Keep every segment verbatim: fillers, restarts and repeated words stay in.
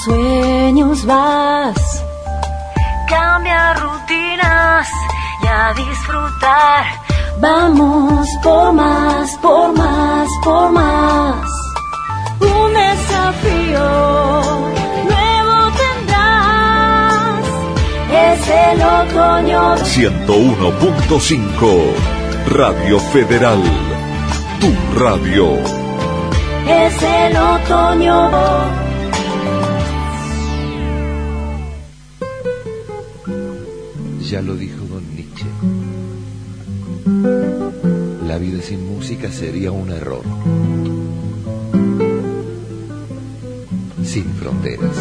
sueños vas. Cambia rutinas y a disfrutar. Vamos por más, por más, por más. Un desafío nuevo tendrás. Es el otoño. ciento uno punto cinco Radio Federal, tu radio. Es el otoño. Ya lo dijo don Nietzsche. La vida sin música sería un error. Sin fronteras.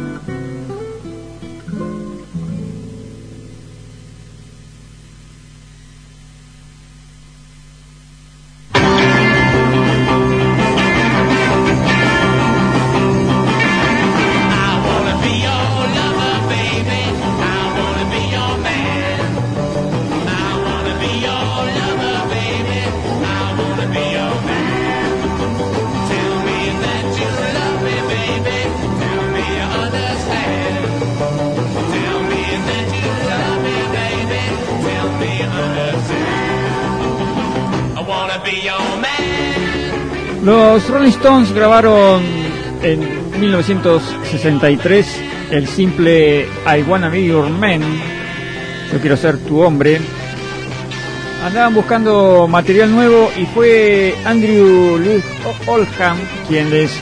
Los Rolling Stones grabaron en mil novecientos sesenta y tres el simple I Wanna Be Your Man, Yo Quiero Ser Tu Hombre. Andaban buscando material nuevo y fue Andrew Lloyd Oldham quien les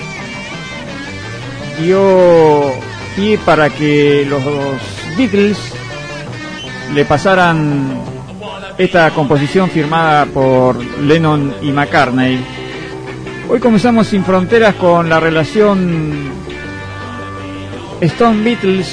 dio pie para que los Beatles le pasaran esta composición firmada por Lennon y McCartney. Hoy comenzamos Sin Fronteras con la relación Stone Beatles,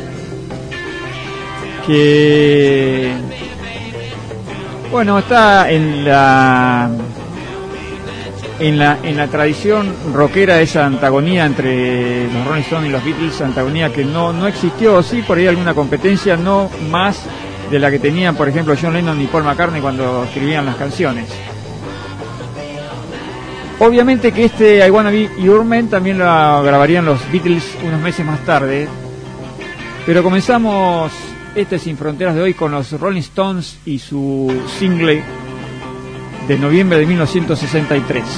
que bueno, está en la en la en la tradición rockera, esa antagonía entre los Rolling Stones y los Beatles, antagonía que no no existió, sí por ahí alguna competencia, no más de la que tenían por ejemplo John Lennon y Paul McCartney cuando escribían las canciones. Obviamente que este I Wanna Be Your Man también lo grabarían los Beatles unos meses más tarde. Pero comenzamos este Sin Fronteras de hoy con los Rolling Stones y su single de noviembre de mil novecientos sesenta y tres.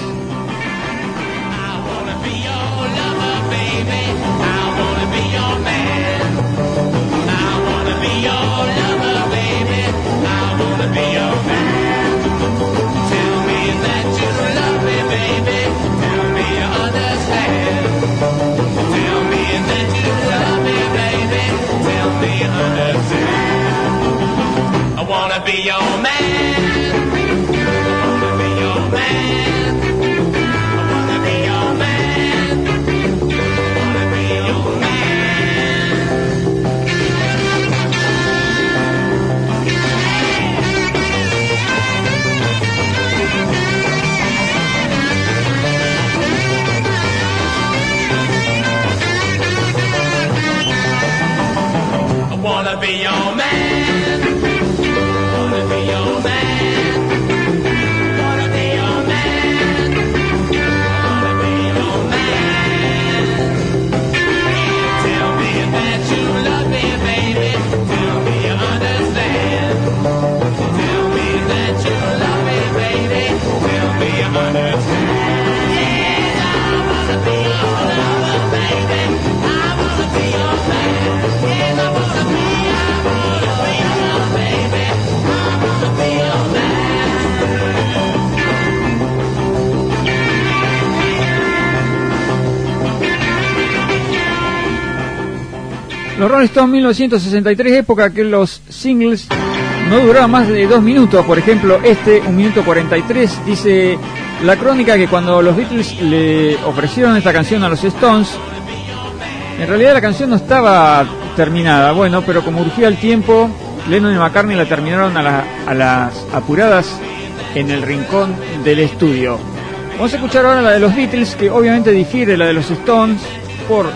Los Rolling Stones mil novecientos sesenta y tres, época que los singles no duraban más de dos minutos. Por ejemplo, este, un minuto cuarenta y tres, dice la crónica que cuando los Beatles le ofrecieron esta canción a los Stones, en realidad la canción no estaba terminada. Bueno, pero como urgía el tiempo, Lennon y McCartney la terminaron a, la, a las apuradas en el rincón del estudio. Vamos a escuchar ahora la de los Beatles, que obviamente difiere de la de los Stones por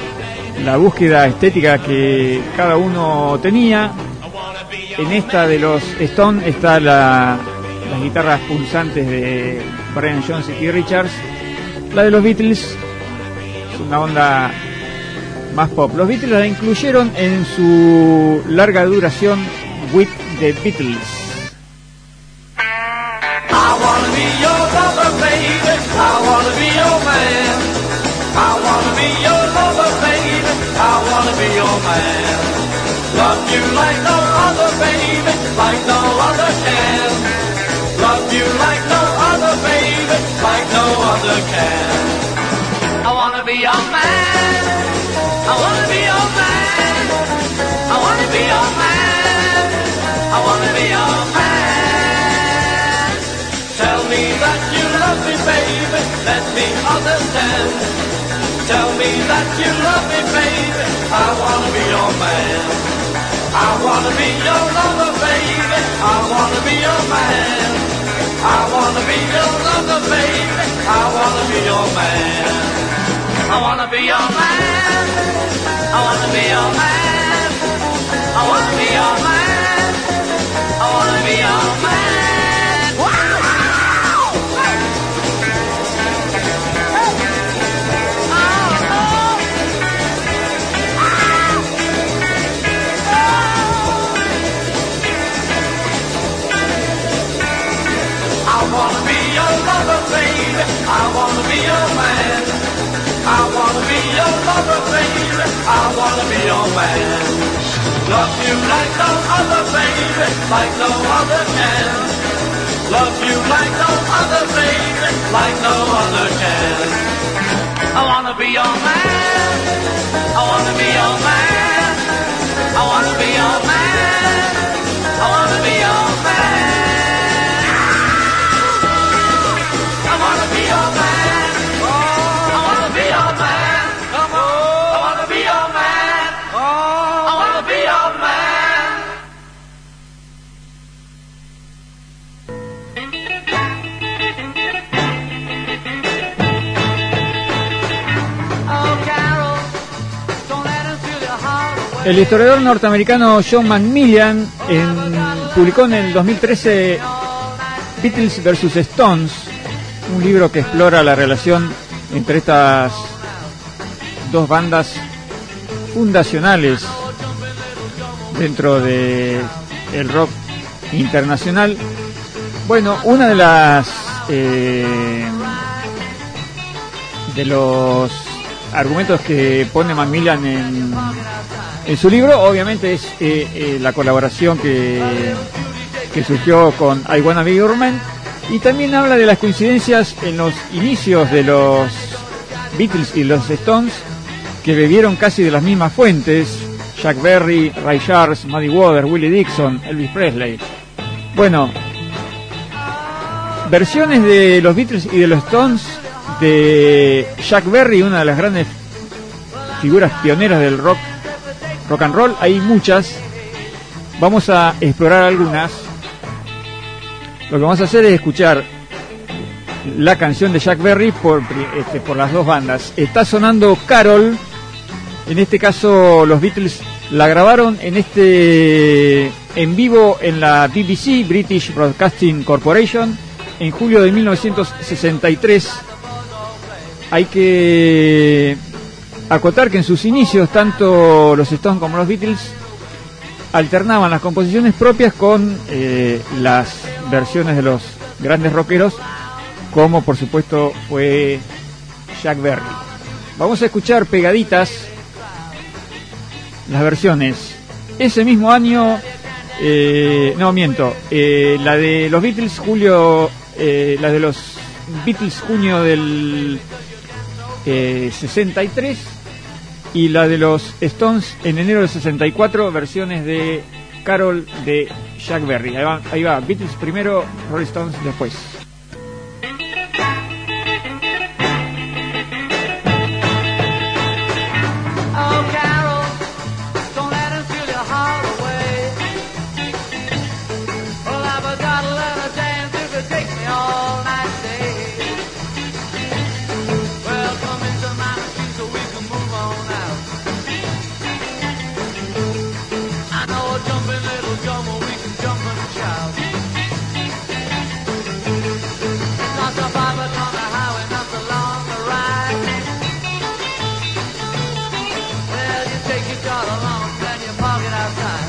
la búsqueda estética que cada uno tenía. En esta de los Stones está la, las guitarras pulsantes de Brian Jones y Keith Richards. La de los Beatles es una onda más pop. Los Beatles la incluyeron en su larga duración With the Beatles. I wanna be your lover, baby. I wanna be your man. I wanna be your lover, baby. I wanna be your man. Love you like no other, baby, like no other can. Love you like no other, baby, like no other can. I wanna be your man. I wanna be your man. I wanna be your man. I wanna be your man. Tell me that you love me, baby, let me understand. Tell me that you love me, baby, I wanna be your man. I wanna be your lover, baby, I wanna be your man. I wanna be your lover, baby, I wanna be your man. I wanna be your man. I wanna be your man. I wanna be your man. I wanna be your man. Wow! I wanna be your lover, baby. I wanna be your man. I wanna be your lover, baby. I wanna be your man. Love you like no other, baby, like no other can. Love you like no other, baby, like no other can. I wanna be your man. I wanna be your man. I wanna be your man. I wanna be your man. I wanna be your man. I wanna be your man. Come on. I wanna be your man. I wanna be your man. Oh, Carol, don't let him feel your heart away. El historiador norteamericano John Macmillan en- publicó en el dos mil trece Beatles versus Stones, un libro que explora la relación entre estas dos bandas fundacionales dentro de el rock internacional. Bueno, una de las eh, de los argumentos que pone Macmillan en, en su libro, obviamente, es eh, eh, la colaboración que, que surgió con I Wanna Be Your Man, y también habla de las coincidencias en los inicios de los Beatles y los Stones, que bebieron casi de las mismas fuentes: Chuck Berry, Ray Charles, Muddy Waters, Willie Dixon, Elvis Presley. Bueno, versiones de los Beatles y de los Stones. De Chuck Berry, una de las grandes figuras pioneras del rock rock and roll, hay muchas. Vamos a explorar algunas. Lo que vamos a hacer es escuchar la canción de Chuck Berry por, este, por las dos bandas. Está sonando Carol. En este caso los Beatles la grabaron en este en vivo en la B B C, British Broadcasting Corporation, en julio de mil novecientos sesenta y tres. Hay que acotar que en sus inicios tanto los Stones como los Beatles alternaban las composiciones propias con eh, las versiones de los grandes rockeros, como por supuesto fue Chuck Berry. Vamos a escuchar pegaditas las versiones. Ese mismo año, eh, no miento, eh, la de los Beatles julio, eh, la de los Beatles junio del eh, sesenta y tres, y la de los Stones en enero del sesenta y cuatro, versiones de Carol de Chuck Berry. Ahí va, ahí va, Beatles primero, Rolling Stones después. Jumping little drummer, we can jump and shout. short or long, then you park it outside.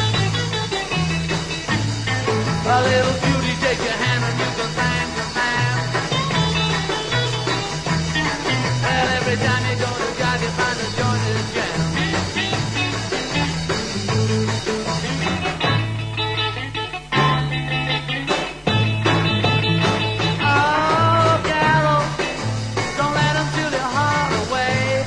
A little cutie, take your hand and you can thank the man. And every time you go to drive, you find a joint is jam. Oh, gallows, don't let them steal your heart away.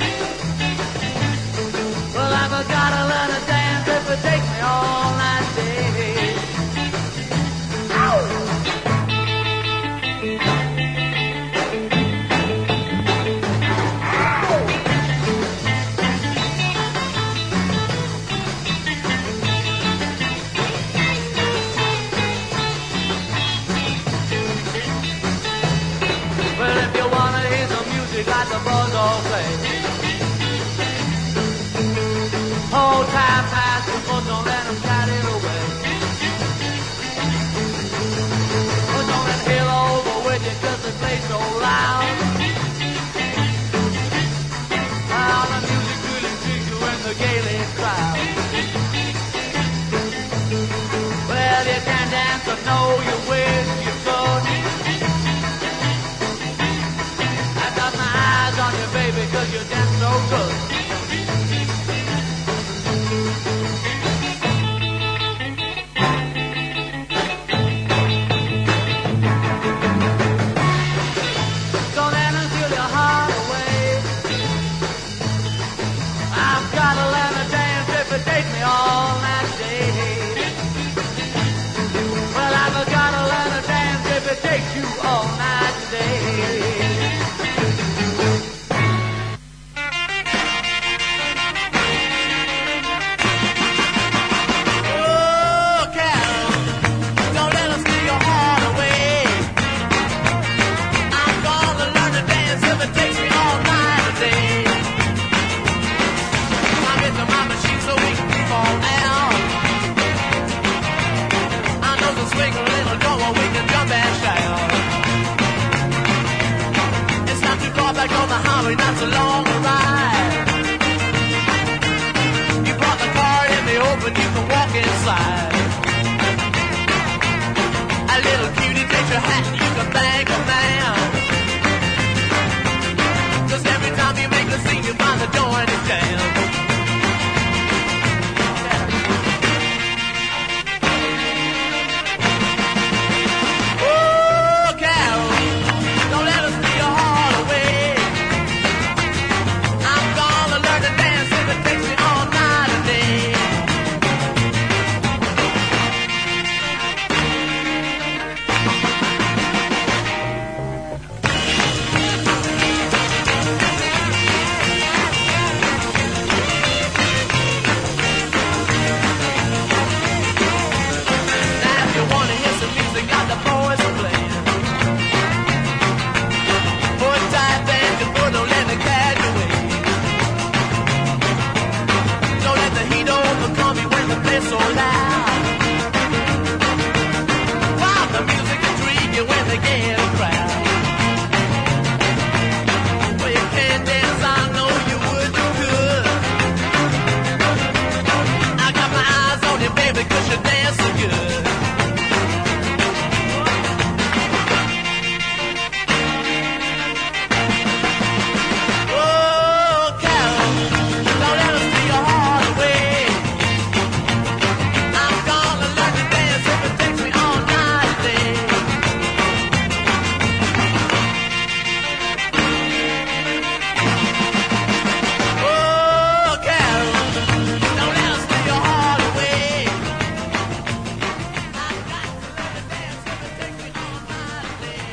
Well, I've gotta learn to dance if it takes me all night, day. Ow! Well, if you wanna hear some music like the Bulldog play, hold tight past the foot, don't let them cat it away. Well, don't let hell over with you 'cause they play so loud. How the music really treats you in the Gaelic crowd. Well, you can dance, I know you wish you could. I got my eyes on you, baby, 'cause you dance so good. Don't let them steal your heart away. I've gotta learn to dance if it takes me all night, day. Well, I've gotta learn to dance if it takes you all night, day. Oh, Carol, don't let them steal your heart away. I'm gonna learn to dance if it takes me all night a day. I'm into my machine so we can keep on now. I know the swing a little door where we can jump and shout. It's not too far back on the highway, not so long a ride. You brought the car in the open, you can walk inside. A little cutie takes your hat and you can thank a man. 'Cause every time you make a scene, you find the joint is jammed. Oh, Carol, don't let us steal your heart away. I'm gonna learn to dance if it takes me all night a day. Now if you wanna hear some music, got the boys are playing. Put tight band your foot, don't let me catch you away. Don't let the heat overcome you when the play's so loud. While the music intrigue you when they get a crowd. Well, you can't dance, I know you would do good. I got my eyes on you, baby, 'cause you dance so good. Oh, Carol, don't let us steal your heart away. I'm gonna learn to dance if it takes me all night, day. Oh, Carol, don't let us steal your heart away. I've got to learn to dance if it takes me all night, day.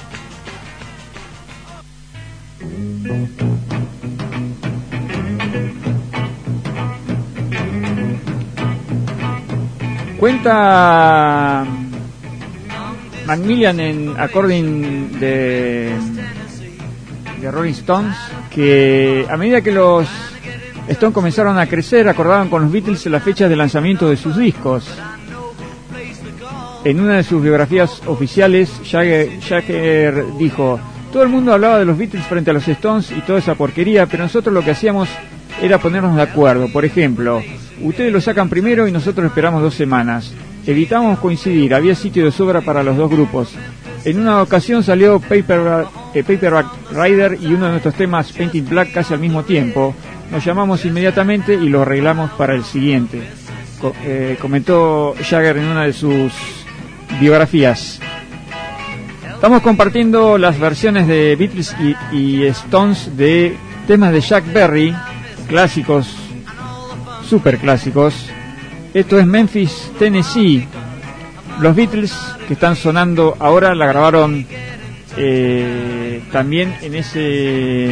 Cuenta Macmillan en According de, de Rolling Stones que a medida que los Stones comenzaron a crecer, acordaban con los Beatles las fechas de lanzamiento de sus discos. En una de sus biografías oficiales, Jagger, Jagger dijo: todo el mundo hablaba de los Beatles frente a los Stones y toda esa porquería, pero nosotros lo que hacíamos era ponernos de acuerdo. Por ejemplo, ustedes lo sacan primero y nosotros esperamos dos semanas. Evitamos coincidir, había sitio de sobra para los dos grupos. En una ocasión salió Paper, eh, Paperback Rider y uno de nuestros temas, Painted Black, casi al mismo tiempo. Nos llamamos inmediatamente y lo arreglamos para el siguiente. Co- eh, comentó Jagger en una de sus biografías. Estamos compartiendo las versiones de Beatles y, y Stones de temas de Chuck Berry, clásicos, super clásicos. Esto es Memphis, Tennessee. Los Beatles que están sonando ahora la grabaron eh, también en ese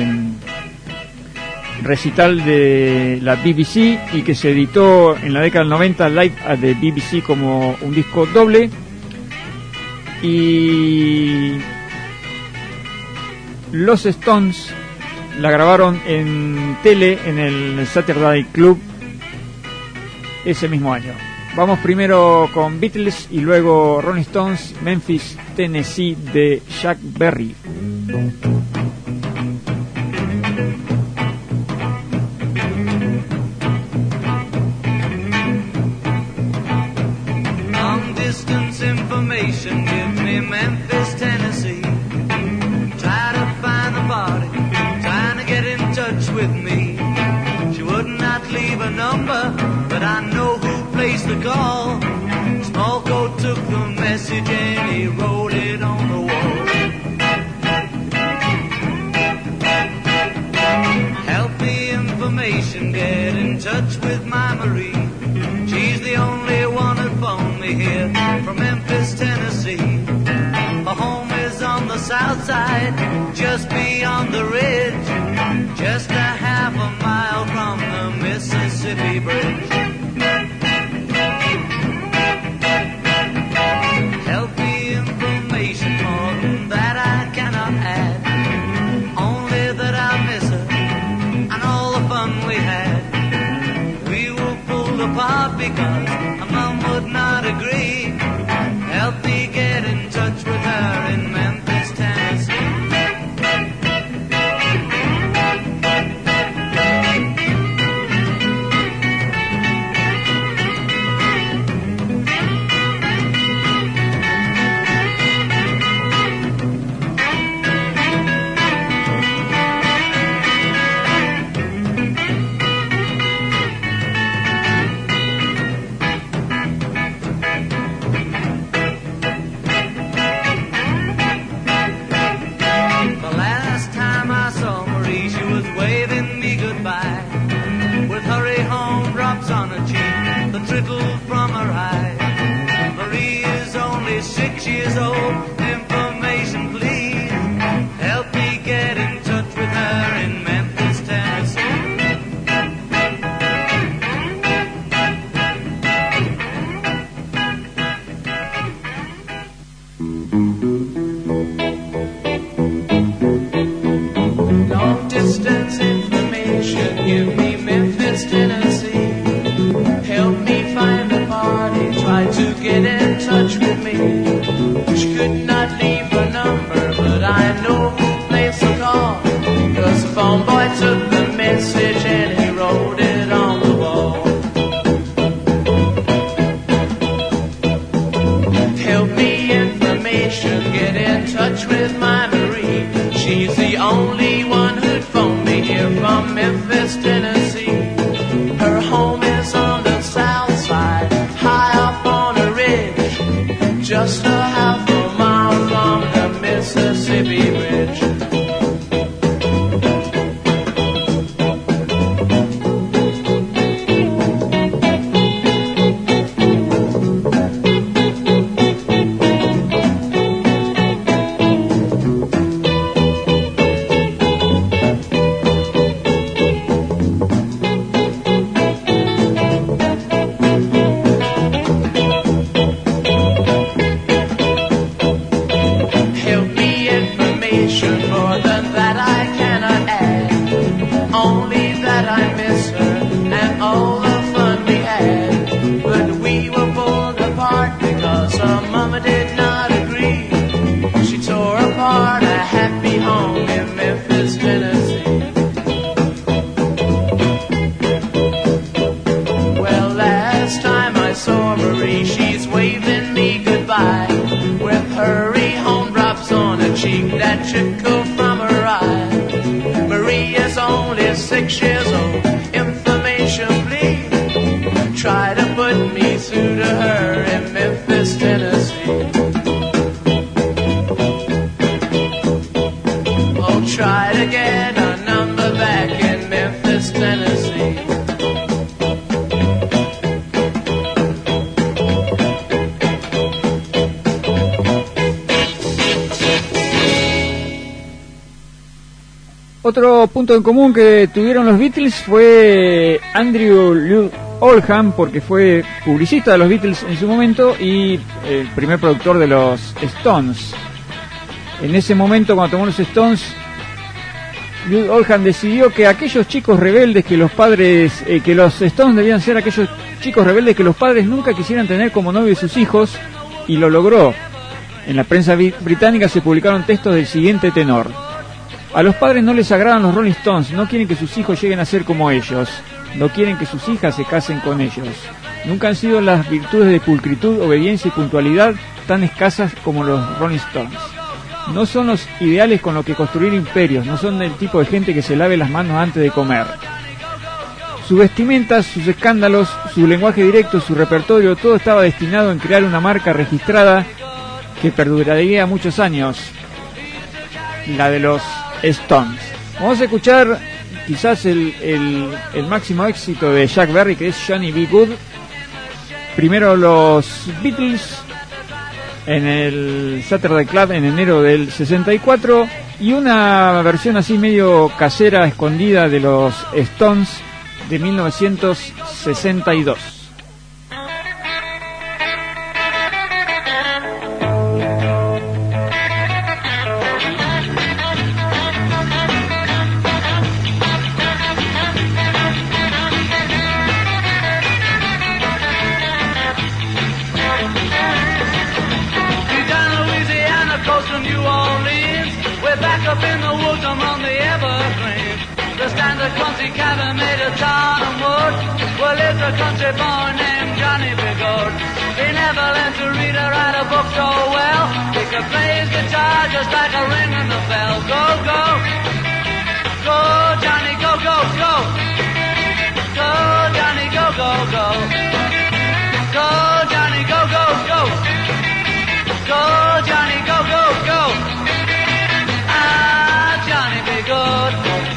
recital de la B B C y que se editó en la década del noventa live at the B B C como un disco doble. Y los Stones la grabaron en tele en el Saturday Club ese mismo año. Vamos primero con Beatles y luego Rolling Stones, Memphis, Tennessee de Chuck Berry. Long distance information, give me Memphis, Tennessee. Try to find the party, trying to get in touch with me. She would not leave a number, but I know who placed the call. Smallcoat took the message and he wrote it on the wall. Healthy information, get in touch with my Marie. She's the only one who phoned me here from Memphis, Tennessee. Her home is on the south side, just beyond the ridge, just a half a mile from the Mississippi Bridge. Healthy information, more than that I cannot add. Only that I miss her and all the fun we had. We were pulled apart because a mom would not agree. Help me get in touch with her in Memphis, Tennessee. On her cheek, the trickle from her eye. Marie is only six years old. Information, please. Help me get in touch with her in Memphis, Tennessee. Long distance information, give me Memphis, Tennessee. Help me find the party, try to get in touch with me. She could not leave a number, but I know who placed the call. Cause the phone boy took the message and he wrote it on the wall. Help me information, get in touch with my Marie. She's the only one who'd phone me here from Memphis, Tennessee. Her home is on the south side, high up on a ridge, just a half a mile from the Mississippi Bridge. theatrical from her eyes. Maria's only six years old. Information, please. Try to put me through to her in Memphis, Tennessee. Oh, try to get a number back in Memphis, Tennessee. Otro punto en común que tuvieron los Beatles fue Andrew Lloyd Oldham, porque fue publicista de los Beatles en su momento y el primer productor de los Stones. En ese momento, cuando tomó los Stones, Lloyd Oldham decidió que aquellos chicos rebeldes que los padres, eh, que los Stones debían ser aquellos chicos rebeldes que los padres nunca quisieran tener como novio de sus hijos, y lo logró. En la prensa británica se publicaron textos del siguiente tenor: a los padres no les agradan los Rolling Stones, no quieren que sus hijos lleguen a ser como ellos, no quieren que sus hijas se casen con ellos. Nunca han sido las virtudes de pulcritud, obediencia y puntualidad tan escasas como los Rolling Stones. No son los ideales con los que construir imperios, no son del tipo de gente que se lave las manos antes de comer. Su vestimenta, sus escándalos, su lenguaje directo, su repertorio, todo estaba destinado en crear una marca registrada que perduraría muchos años, la de los Stones. Vamos a escuchar quizás el, el, el máximo éxito de Chuck Berry, que es Johnny B. Good. Primero los Beatles en el Saturday Club en enero del sesenta y cuatro, y una versión así medio casera, escondida, de los Stones de mil novecientos sesenta y dos. Up in the woods among the evergreens, the standard clumsy cabin made of tarn and wood. Well, it's a country boy named Johnny Bigod. He never learned to read or write a book so well. He could play his guitar just like a ring in the bell. Go, go, go, Johnny, go, go, go. Go, Johnny, go, go, go. Go, Johnny, go, go, go. Go, Johnny, go, go, go. Johnny be good.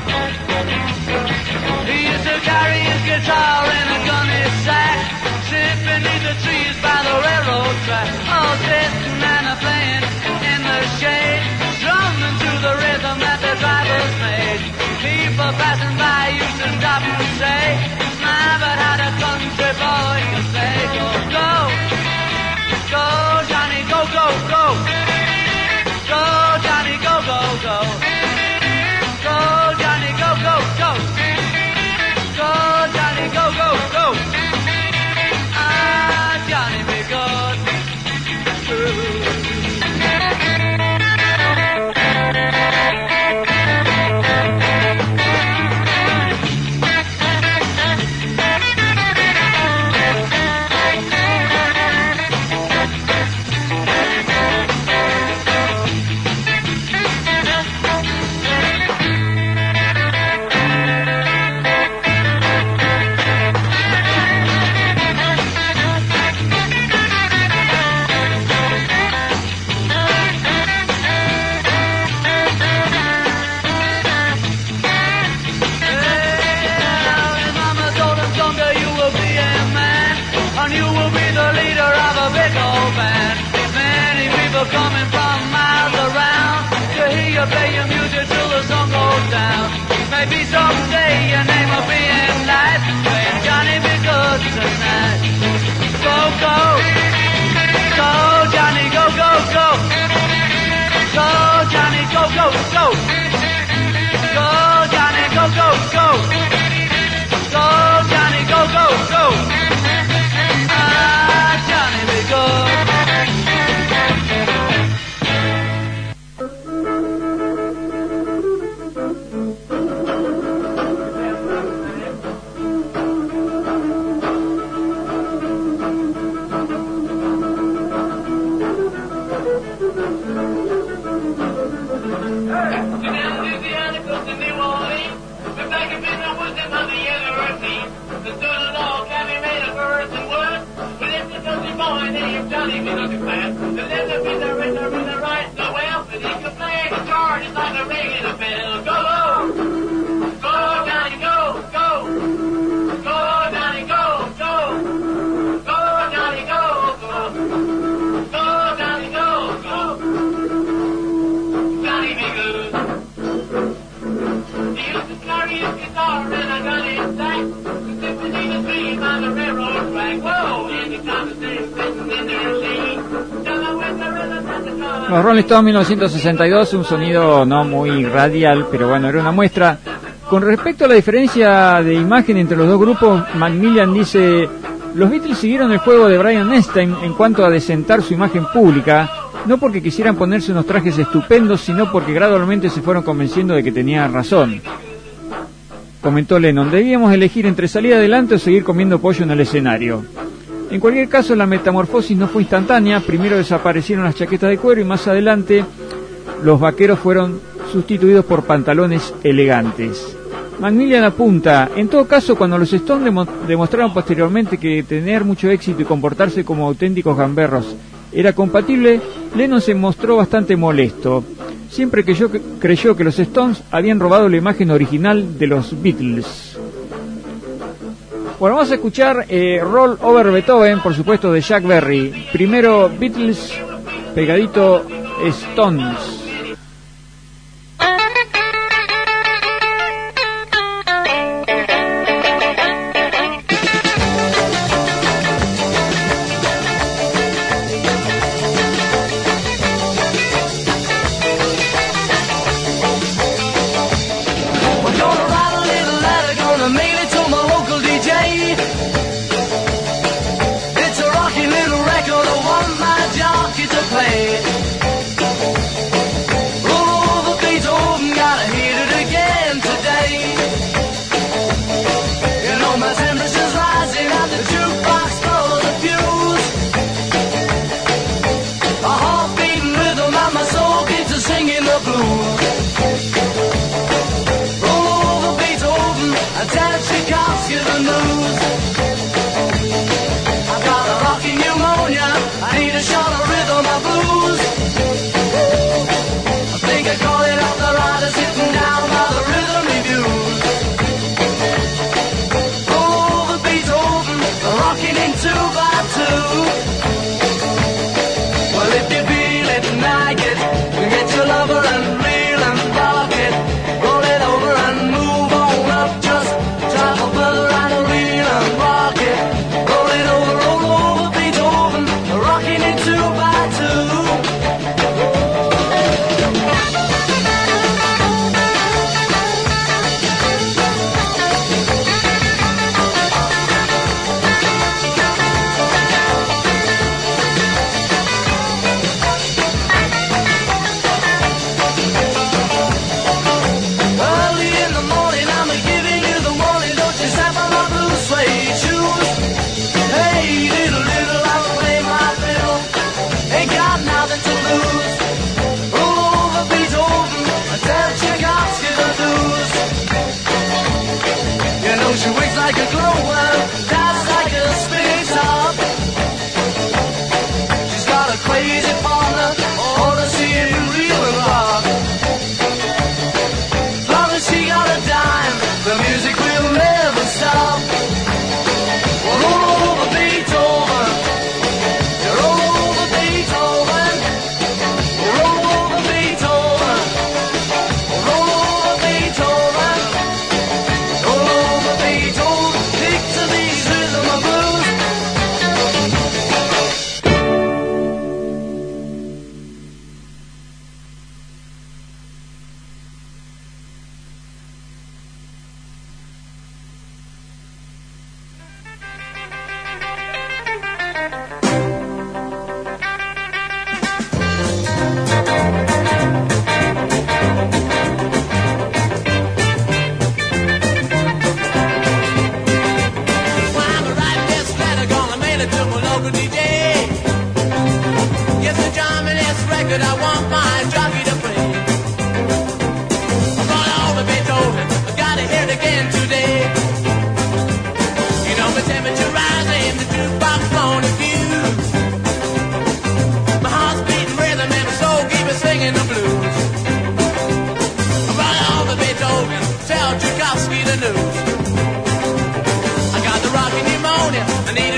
He used to carry his guitar in a gunny sack, sit beneath the trees by the railroad track, all sitting and a playing in the shade, strumming to the rhythm that the drivers made. People passing by used to stop and say, my, but how the country boy can play. Go, go, go, Johnny, go, go, go. Go, Johnny, go, go, go. Go, Johnny, go, go, go. Go, Johnny, go, go, go. Ah, Johnny be good. Coming from miles around to hear you play your music till the sun goes down. Maybe someday your name will be in lights, playing Johnny be good tonight. Go, go, go, Johnny, go, go, go. Go, Johnny, go, go, go. Go, Johnny, go, go, go. Go, Johnny, go, go, go. Ah, Johnny be good. Johnny be not fast. The little bit of rhythm, rhythm, right, the well, but he can play guitar just like a regular bell. Go, go, go, Johnny, go, go, go, Johnny, go, go, go, Johnny, go, go, go, Johnny, go, go. Johnny be good. He used to carry his guitar and I got his sack. Sipping in a dream on the railroad track. Whoa, anytime the same sitting in their seat. Tell her with the rhythm and the color. Los Rolling Stones mil novecientos sesenta y dos, un sonido no muy radial, pero bueno, era una muestra. Con respecto a la diferencia de imagen entre los dos grupos, Macmillan dice: los Beatles siguieron el juego de Brian Epstein en cuanto a desentar su imagen pública, no porque quisieran ponerse unos trajes estupendos, sino porque gradualmente se fueron convenciendo de que tenía razón. Comentó Lennon: debíamos elegir entre salir adelante o seguir comiendo pollo en el escenario. En cualquier caso, la metamorfosis no fue instantánea. Primero desaparecieron las chaquetas de cuero y más adelante los vaqueros fueron sustituidos por pantalones elegantes. Macmillan apunta: en todo caso, cuando los Stones demo- demostraron posteriormente que tener mucho éxito y comportarse como auténticos gamberros era compatible, Lennon se mostró bastante molesto. Siempre que yo que creyó que los Stones habían robado la imagen original de los Beatles. Bueno, vamos a escuchar eh, Roll Over Beethoven, por supuesto, de Chuck Berry. Primero Beatles, pegadito Stones.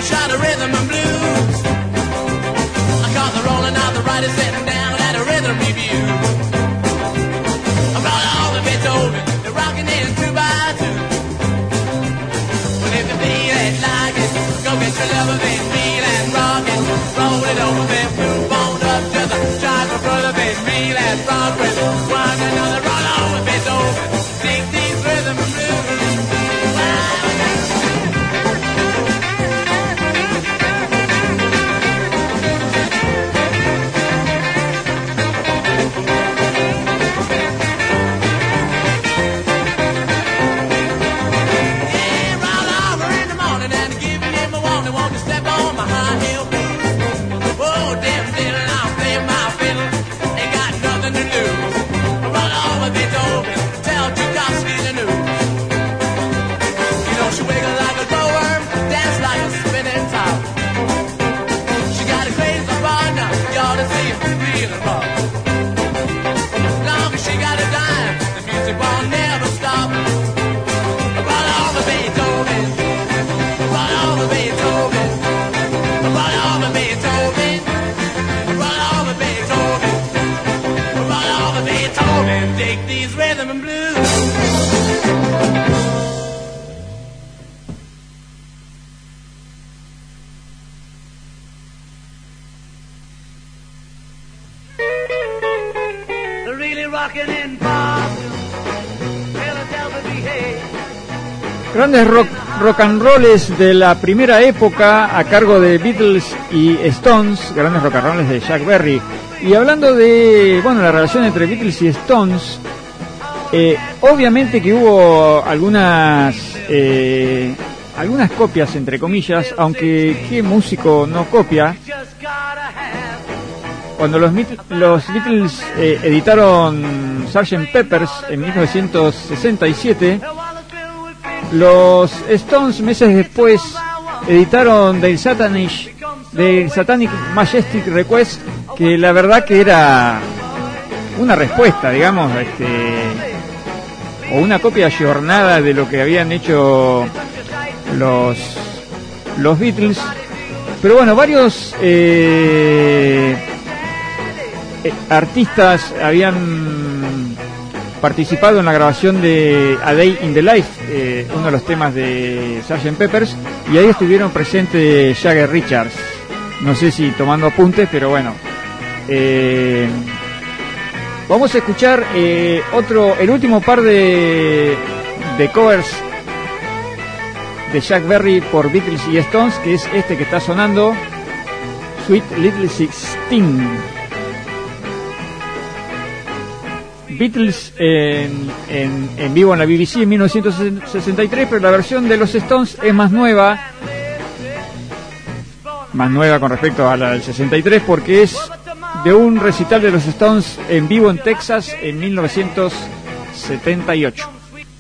a shot of rhythm and blues. I caught the rolling out, the writer sitting down at a rhythm review. I brought all the Beethoven, they're rocking in two by two. Well, if you feel it like it, go get your lover, then feel and rock it. Roll it over, then move on up to the child for brother, then feel and rock with one another. Roll over Beethoven, dig these rhythm and blues. Grandes rock, rock and rolls de la primera época a cargo de Beatles y Stones, grandes rock and rolls de Chuck Berry. Y hablando de, bueno, la relación entre Beatles y Stones, eh, obviamente que hubo algunas eh, algunas copias entre comillas, aunque qué músico no copia. Cuando los, los Beatles eh, editaron sergeant Pepper's en mil novecientos sesenta y siete, los Stones meses después editaron The Satanic, The Satanic Majestic Request, que la verdad que era una respuesta, digamos, este, o una copia ayornada de lo que habían hecho los los Beatles. Pero bueno, varios eh, eh, artistas habían participado en la grabación de A Day in the Life, eh, uno de los temas de sergeant Pepper's, y ahí estuvieron presentes Jagger Richards. No sé si tomando apuntes, pero bueno. Eh, vamos a escuchar eh, otro, el último par de, de covers de Chuck Berry por Beatles y Stones, que es este que está sonando, Sweet Little Sixteen. Beatles en, en, en vivo en la B B C en mil novecientos sesenta y tres, pero la versión de los Stones es más nueva, más nueva con respecto a la del sesenta y tres, porque es de un recital de los Stones en vivo en Texas en mil novecientos setenta y ocho.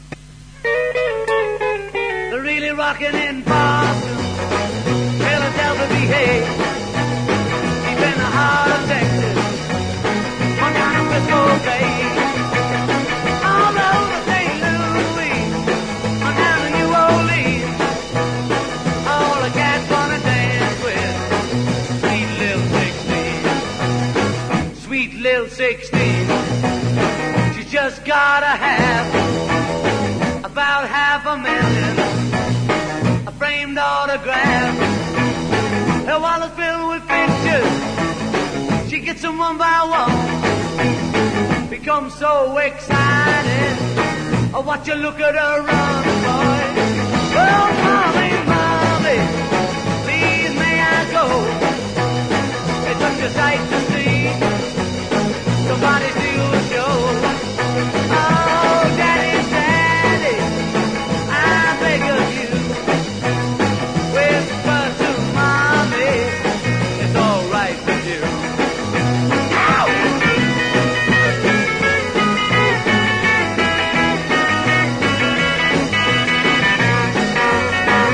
sixteen, she just gotta have about half a million, a framed autograph, her wallet filled with pictures, she gets them one by one, becomes so excited, oh, watch you look at her run, boy, oh, mommy, mommy, please may I go, it's such a sight to see. Somebody steal the show. Oh, daddy, daddy, I beg of you, whisper to mommy, it's all right with you. Ow!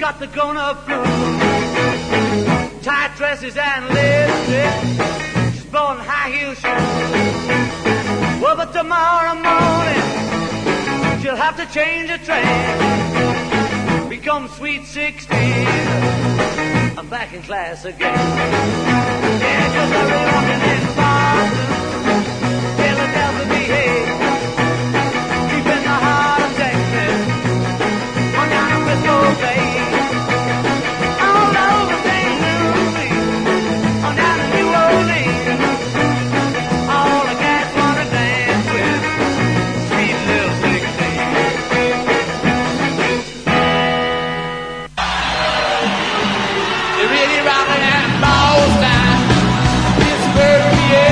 got the grown-up blues. Tight dresses and lipstick. She's blowing high heel shoes. Well, but tomorrow morning she'll have to change her track. Become sweet sixteen. I'm back in class again. Yeah, 'cause I've been walking in Boston, Philadelphia, B A, deep in the heart of Texas, on down to Frisco Bay, all over Saint Louis, on down to New Orleans. All the cats wanna dance with sweet little sixteen. They're really rocking at Boston, Pittsburgh, P A,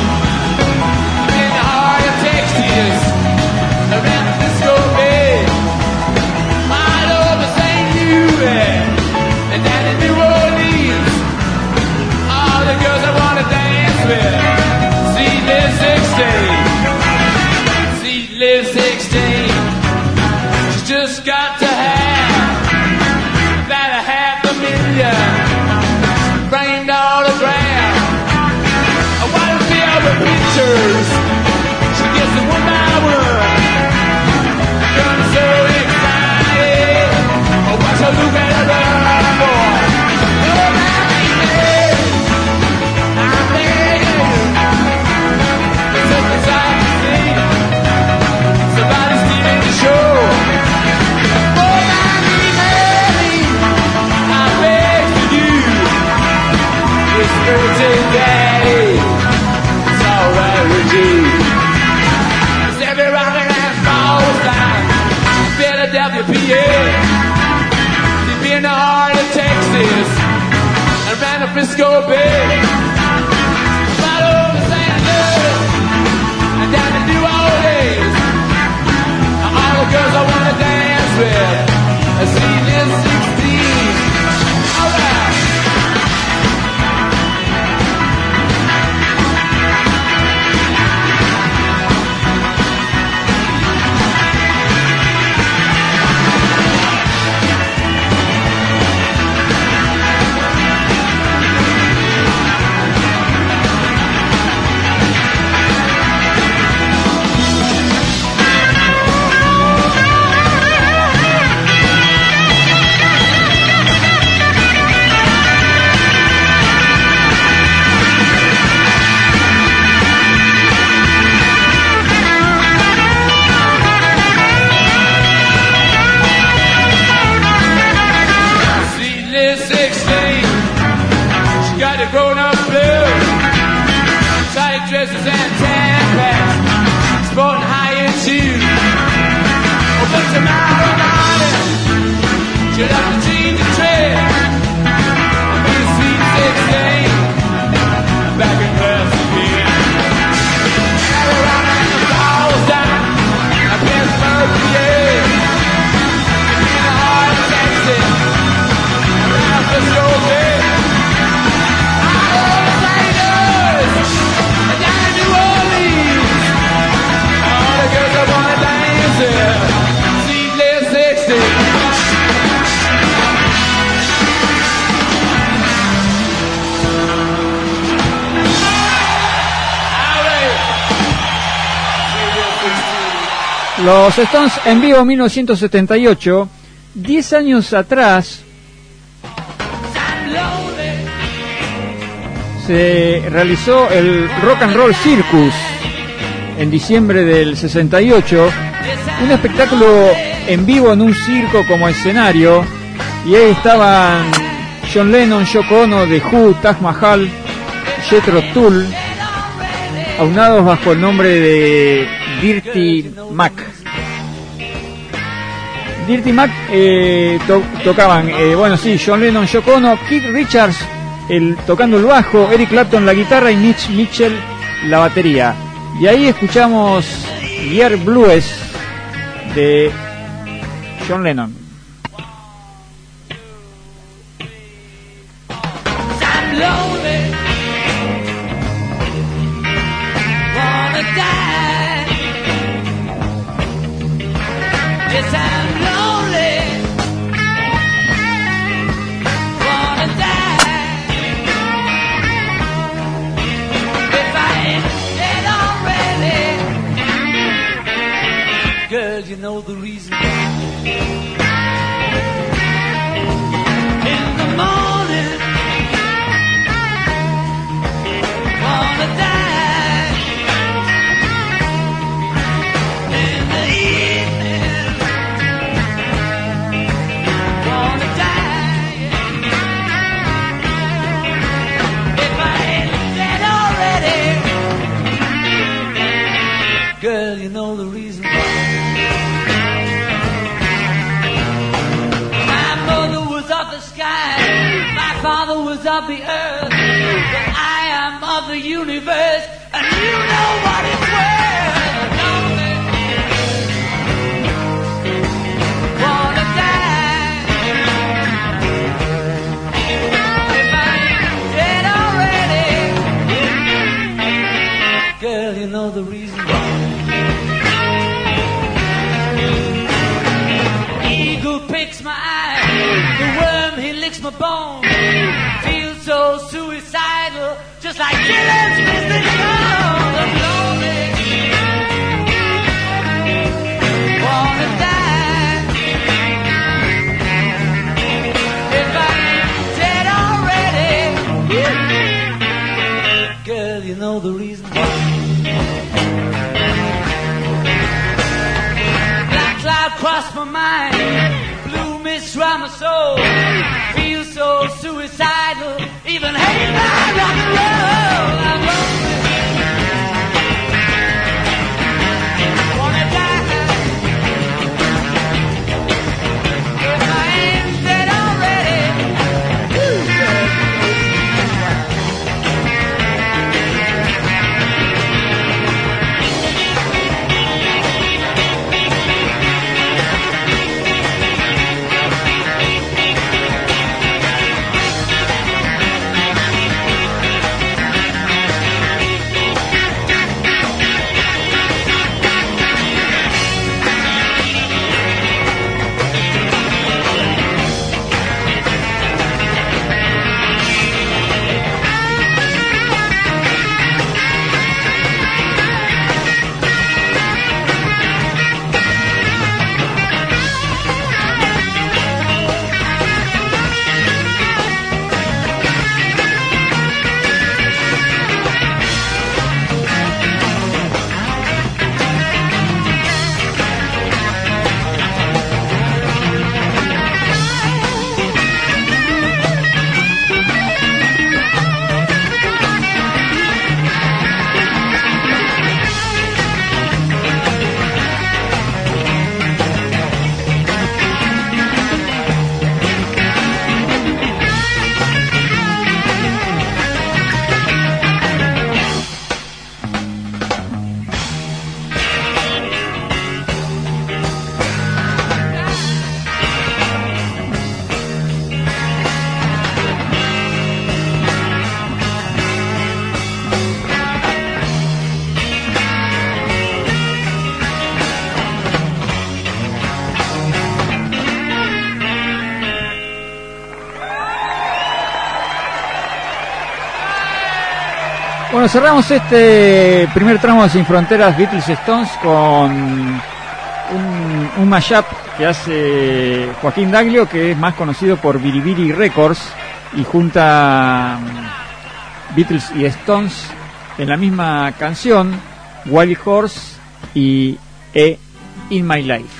in the heart of Texas, around the Frisco Bay, all over Saint Louis, and down in New Orleans. All the girls I wanna dance with, see live sixteen, see live sixteen. She's just got to have about a half a million framed autograph. I want to see all the pictures. She gets them one by one. I'm so excited. I watch her look at her boy. Oh, my baby, I'm begging. It's such a sight to see. Somebody's stealing the show. Oh, my baby, I beg for you. It's birthday daddy. It's alright with you. It's every rockin' ass falls down. Philadelphia, P A. Deep in the heart of Texas. Around the Frisco Bay. Right over Saint Louis. And down to New Orleans. All the girls I wanna dance with. I see this sixteen. Alright. Seedless sixteen, she got the grown-up blues, tight dresses and tan pants, sporting high-end shoes. Oh, but tomorrow morning, she'll have to change the trend. I'll be a sweet sixteen, I'm back in class again. Every round and the falls down, I guess Pittsburgh, P A, in the heart of Texas. Let's go, baby. All over Saint Louis, and down in New Orleans. All the girls I wanna dance with, Seedless sixteen. Los Stones en vivo mil novecientos setenta y ocho, diez años atrás se realizó el Rock and Roll Circus en diciembre del sesenta y ocho, un espectáculo en vivo en un circo como escenario, y ahí estaban John Lennon, Yoko Ono, The Who, Taj Mahal, Jethro Tull, aunados bajo el nombre de Dirty Mac. Dirty Mac eh, to- tocaban, eh, bueno sí, John Lennon, Yoko Ono, Keith Richards el, tocando el bajo, Eric Clapton la guitarra y Mitch Mitchell la batería. Y ahí escuchamos Year Blues de John Lennon. I'm lonely, wanna die. Yes, I'm lonely, know the reason why. In the morning, wanna die. In the evening, wanna die. If I ain't dead already, girl, you know the reason why. My mother was of the sky, my father was of the earth, but I am of the universe, and you know what it's worth. Lonely, wanna die. If I ain't dead already, girl, you know the reason why. Eagle picks my eye, the worm he licks my bone. Feel so suicidal, just like Dylan's Mister Jones. I'm lonely, wanna die. If I ain't dead already, girl, you know the reason why. Black cloud crossed my mind, blue mist round my soul. Feel so suicidal, even hate my rock and roll. I'm lonely, wanna die. If I ain't dead already, ooh, girl. Bueno, cerramos este primer tramo de Sin Fronteras Beatles Stones con un, un mashup que hace Joaquín Daglio, que es más conocido por Biribiri Records, y junta Beatles y Stones en la misma canción, Wild Horse y E In My Life.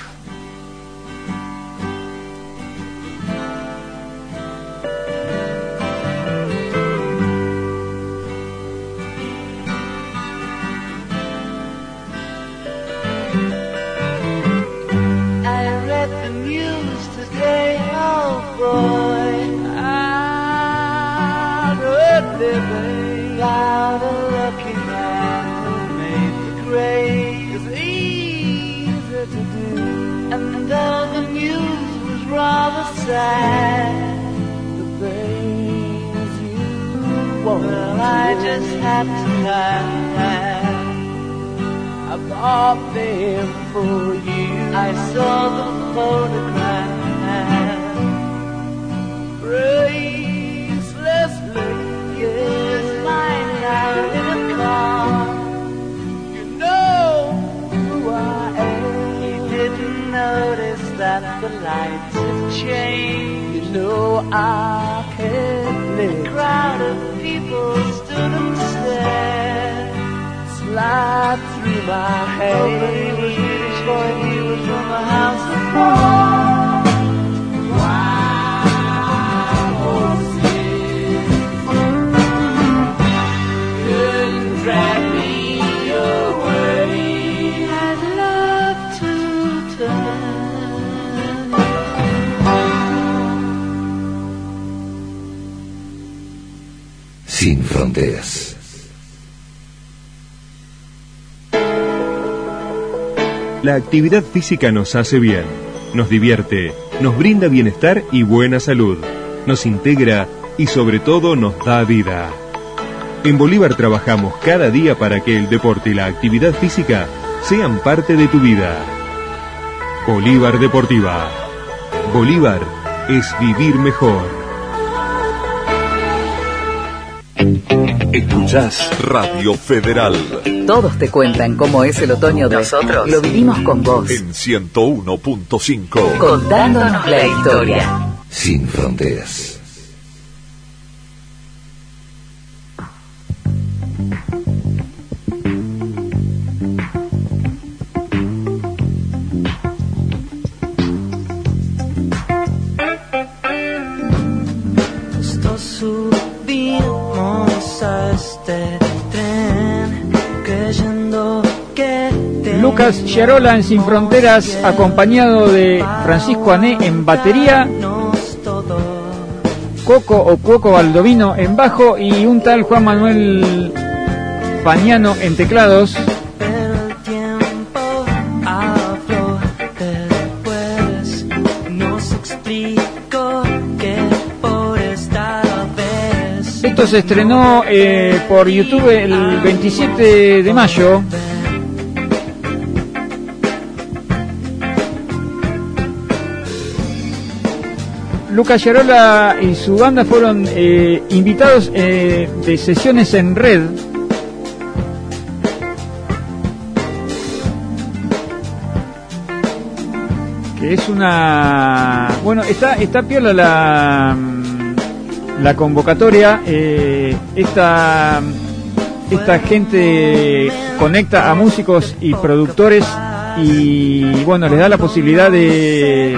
Didn't the lights have changed. You know I can't live. A crowd of people stood and stared. Slide through my head. Nobody was really sure if he was from a house of gold. Wild horses couldn't drag me away. I'd love to turn. Sin fronteras. La actividad física nos hace bien, nos divierte, nos brinda bienestar y buena salud, nos integra y sobre todo nos da vida. En Bolívar trabajamos cada día para que el deporte y la actividad física sean parte de tu vida. Bolívar Deportiva. Bolívar es vivir mejor. Escuchás Radio Federal Todos te cuentan cómo es el otoño de nosotros. Lo vivimos con vos. en ciento uno punto cinco. Contándonos la historia. Sin fronteras. Justo subimos a este tren creyendo que Lucas Chiarola en Sin Fronteras, acompañado de Francisco Ané en batería, Coco o Cuoco Baldovino en bajo y un tal Juan Manuel Fagnano en teclados. pero el tiempo habló después, nos explicó que por esta vez Esto se estrenó eh, por YouTube el veintisiete de mayo. Lucas Chiarola y su banda fueron eh, invitados eh, de sesiones en red. Que es una... Bueno, está, está piola la, la convocatoria. Eh, esta, esta gente conecta a músicos y productores y bueno, les da la posibilidad de...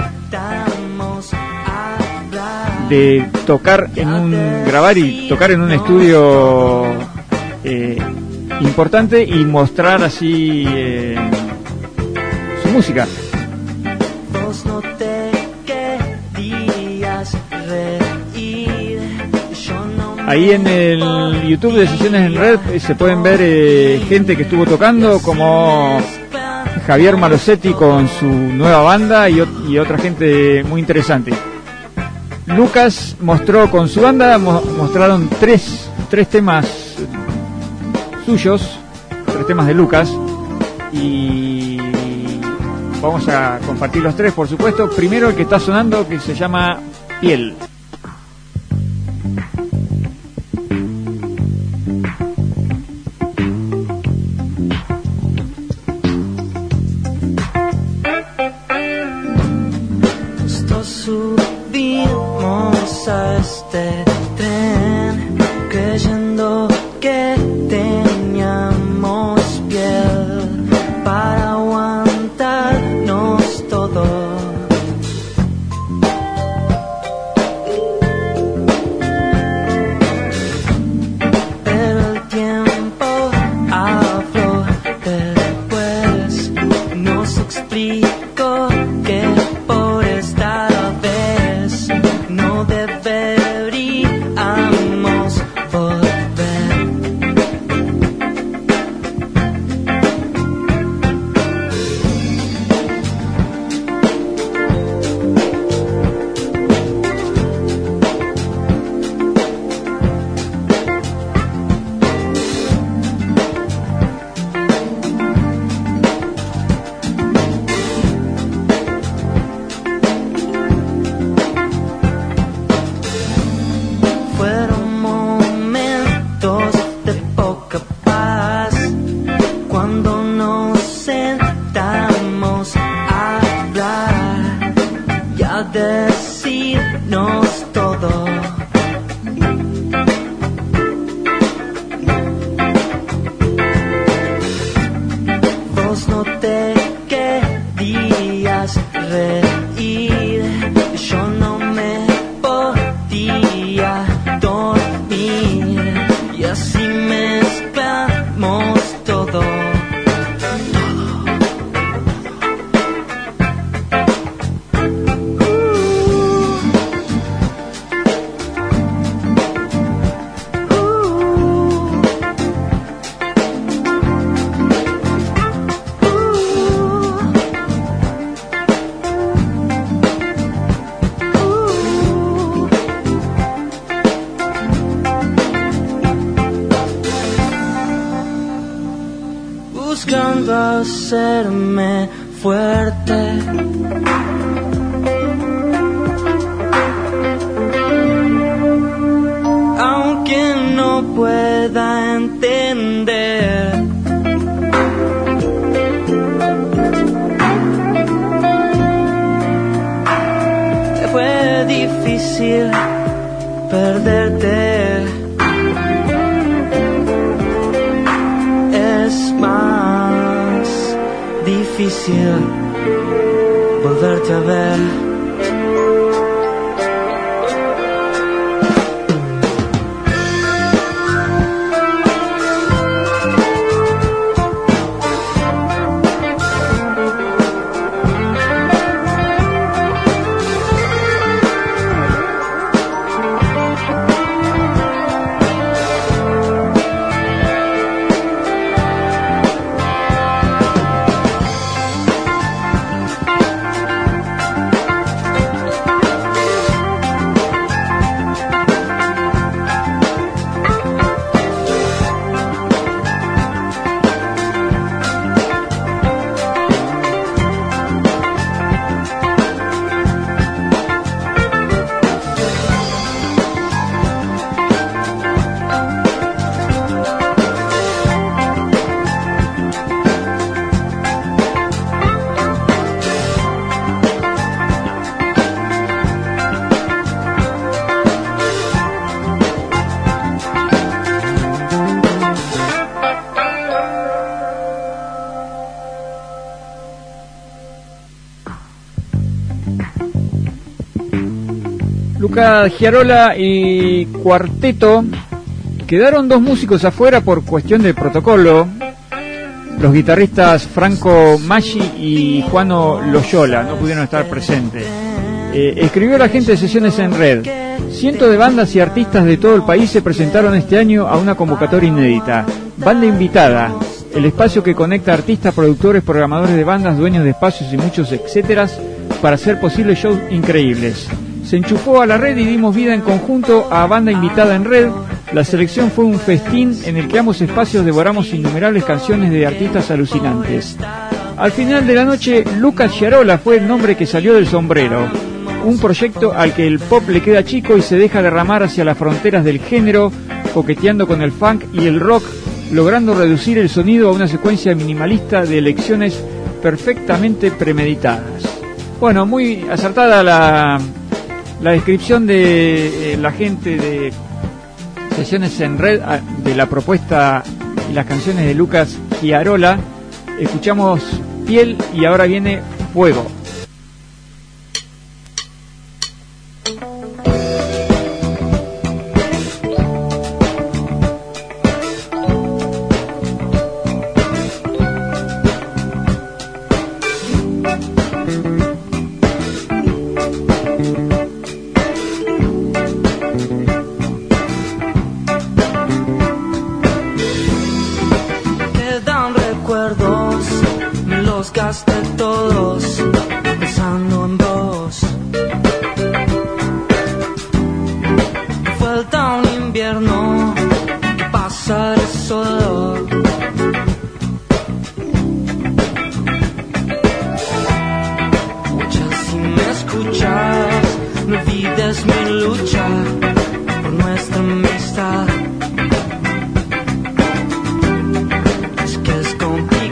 de tocar en un grabar y tocar en un estudio eh, importante y mostrar así eh, su música. vos no te querías reír, yo no me Ahí en el YouTube de Sesiones en Red eh, se pueden ver eh, gente que estuvo tocando como Javier Malosetti con su nueva banda y, ot- y otra gente muy interesante. Lucas mostró con su banda, mo- mostraron tres, tres temas suyos, tres temas de Lucas, y vamos a compartir los tres, por supuesto. Primero el que está sonando, que se llama Piel. Justo subimos a este tren creyendo que teníamos piel para aguantarnos todo. Pero el tiempo habló después, nos explicó que por esta vez no debería a decirnos todo. Vos no te querías reír, yo no me podía dormir, y así mezclamos todo. Buscando hacerme fuerte, aunque no pueda entender. Fue difícil perderte. Es más difícil volverte a ver. Luca Giarola y Cuarteto. Quedaron dos músicos afuera por cuestión de protocolo. Los guitarristas Franco Maggi y Juano Loyola no pudieron estar presentes. Eh, escribió la gente de Sesiones en Red. Cientos de bandas y artistas de todo el país se presentaron este año a una convocatoria inédita. Banda invitada, el espacio que conecta artistas, productores, programadores de bandas, dueños de espacios y muchos etcétera para hacer posibles shows increíbles. Se enchufó a la red y dimos vida en conjunto a Banda Invitada en Red. La selección fue un festín en el que ambos espacios devoramos innumerables canciones de artistas alucinantes. Al final de la noche, Luca Giarola fue el nombre que salió del sombrero. Un proyecto al que el pop le queda chico y se deja derramar hacia las fronteras del género, coqueteando con el funk y el rock, logrando reducir el sonido a una secuencia minimalista de elecciones perfectamente premeditadas. Bueno, muy acertada la... La descripción de eh, la gente de Sesiones en Red, de la propuesta y las canciones de Lucas Giarola. Escuchamos Piel y ahora viene Fuego.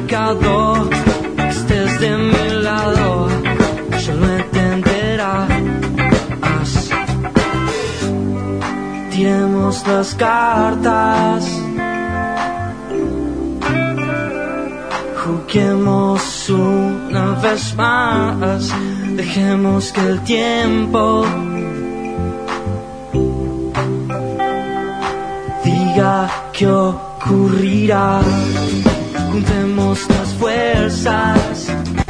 Que estés de mi lado, ya lo entenderás. Juguemos las cartas. Juguemos una vez más. Dejemos que el tiempo diga qué ocurrirá. Juntemos las fuerzas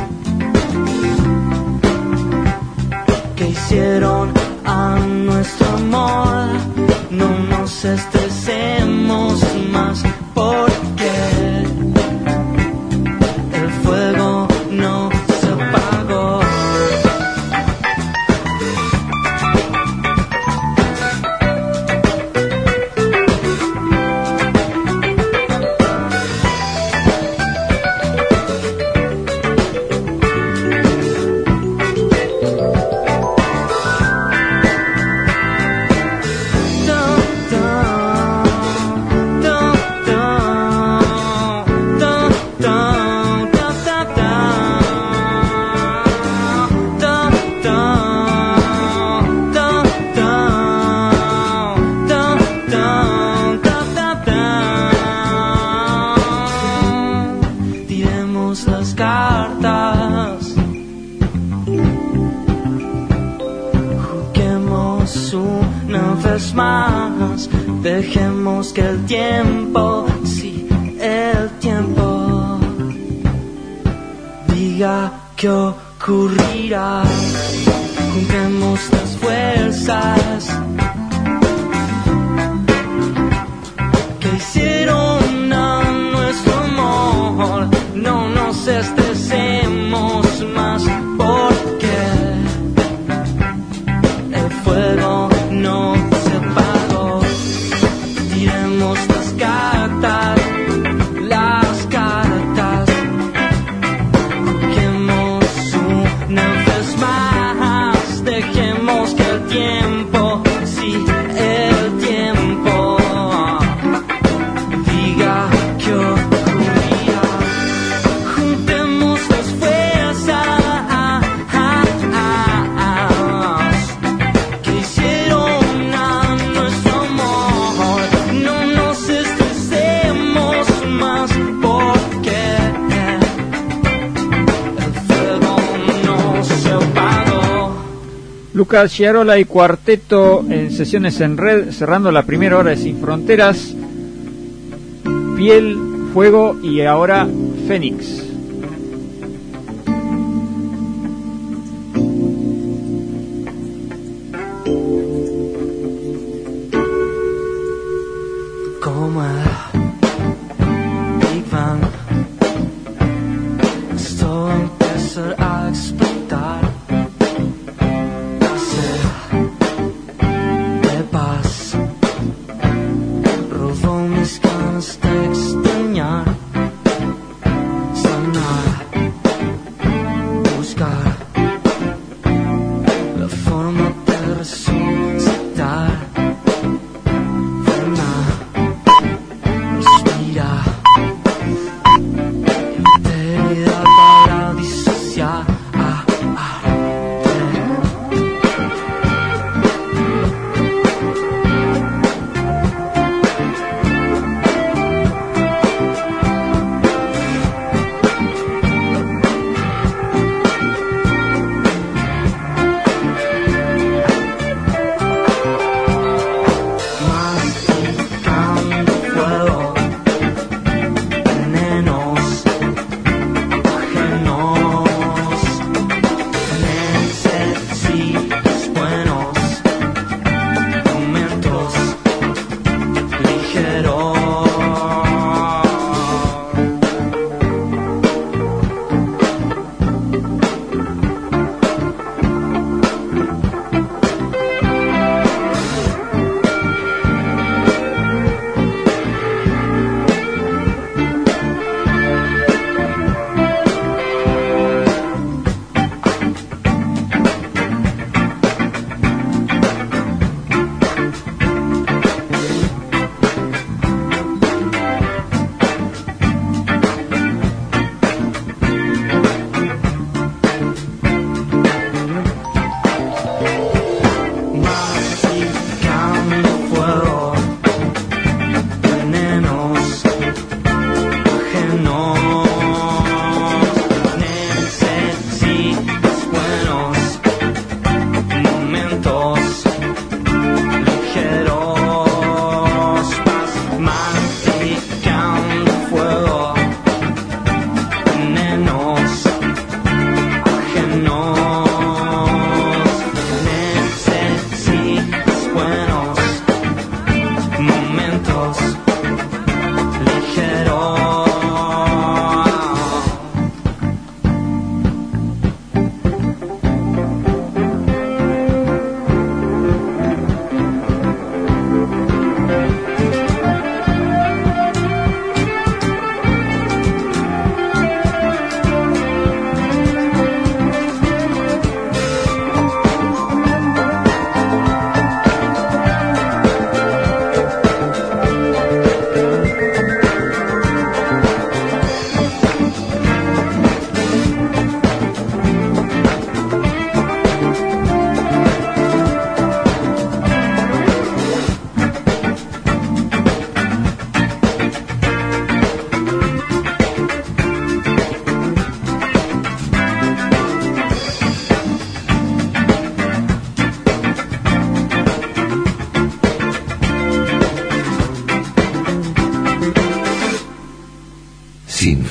que hicieron a nuestro amor. No nos estresemos más porque el fuego no se apagó. Más, dejemos que el tiempo, sí, el tiempo diga qué ocurrirá. Juntemos las fuerzas que hicieron a nuestro amor. No nos estresemos más porque el fuego no se apagó. Tiremos las cartas, las cartas. Juguemos una vez más. Dejemos que el tiempo, sí, el tiempo diga que ocurrirá. Juntemos las fuerzas que hicieron a nuestro amor. No nos estresemos más porque el fuego no se apagó. Lucas Chiarola y cuarteto en sesiones en red, cerrando la primera hora de Sin Fronteras. Piel, Fuego y ahora Fénix. Como el Big Bang, esto empezó a explotar. De paz robó mis ganas de extrañar. Esta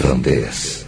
fronteras.